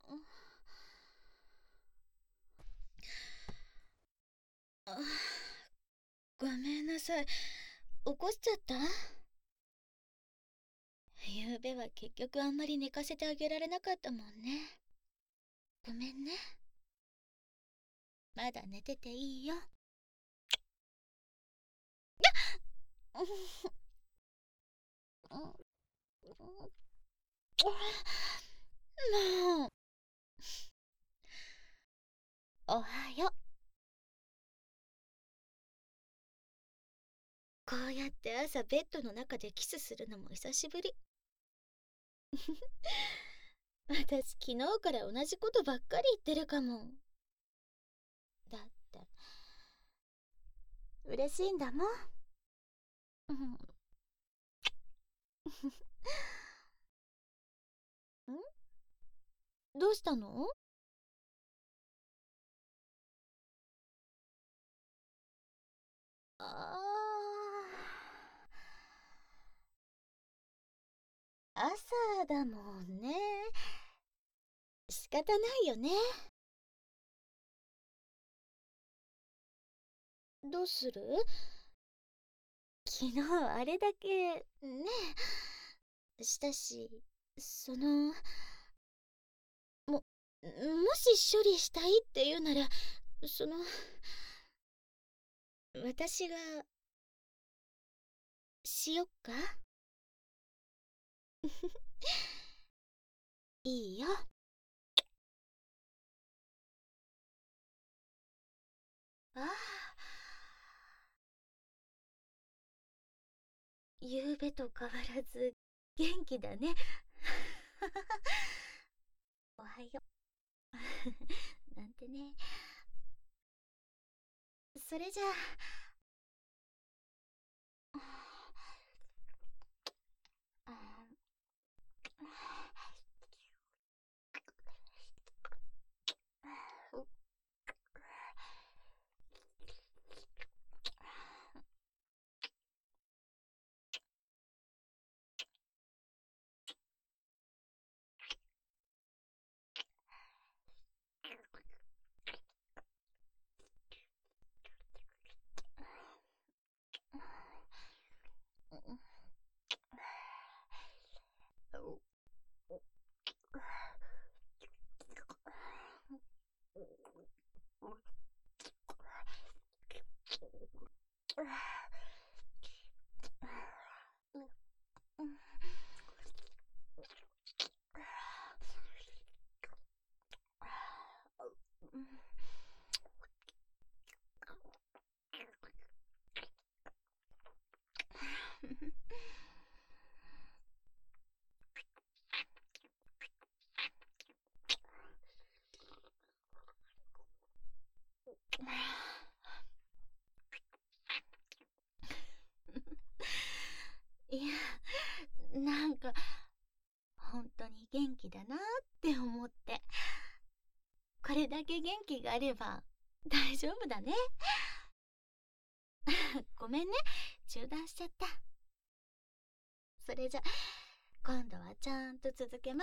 あ、ごめんなさい。起こしちゃった？ゆうべは結局あんまり寝かせてあげられなかったもんね。ごめんね。まだ寝てていいよ。もう、おはよう。こうやって朝ベッドの中でキスするのも久しぶり。私昨日から同じことばっかり言ってるかも。だって嬉しいんだもん。うん。どうしたの？朝だもんね。仕方ないよね。どうする？昨日あれだけねしたし、ももし処理したいって言うなら、その私がしよっか？いいよ。ああ、ゆうべと変わらず元気だね。おはよう。なんてね。それじゃあ、いや、なんか本当に元気だなって思って。これだけ元気があれば大丈夫だね。ごめんね、中断しちゃった。それじゃ今度はちゃんと続けます。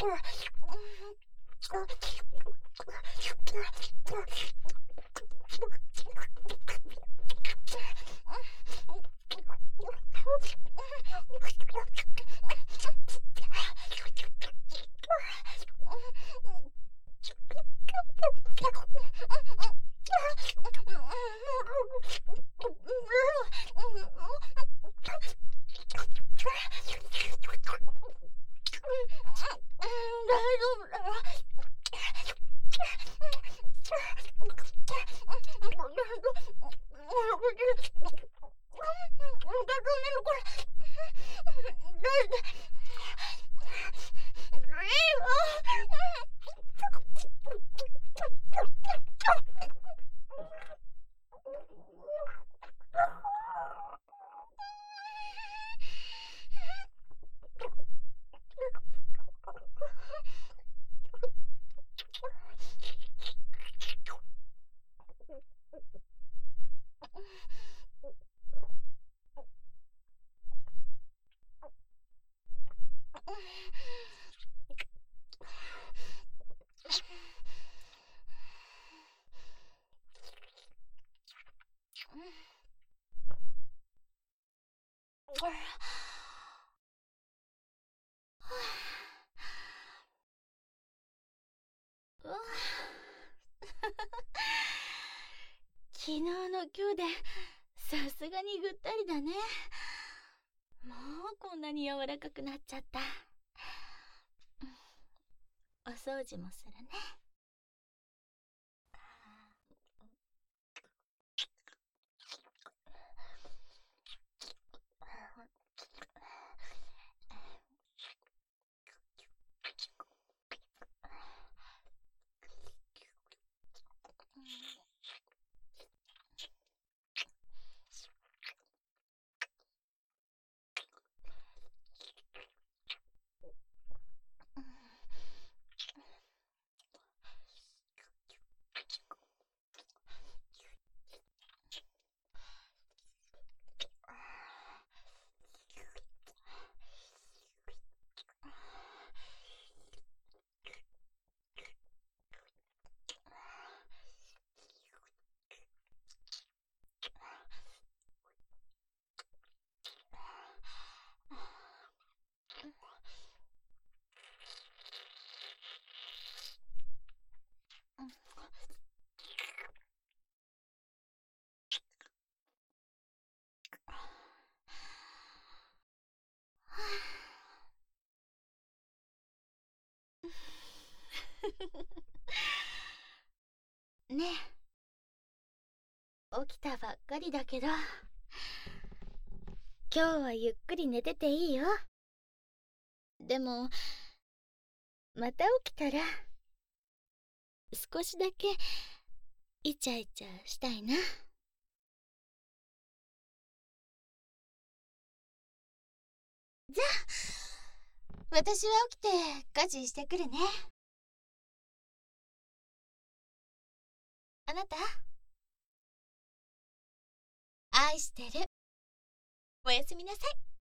昨日の今日でさすがにぐったりだね。もうこんなに柔らかくなっちゃった。お掃除もするね。ねえ、起きたばっかりだけど、今日はゆっくり寝てていいよ。でもまた起きたら少しだけイチャイチャしたいな。じゃあ私は起きて家事してくるね。あなた、愛してる。おやすみなさい。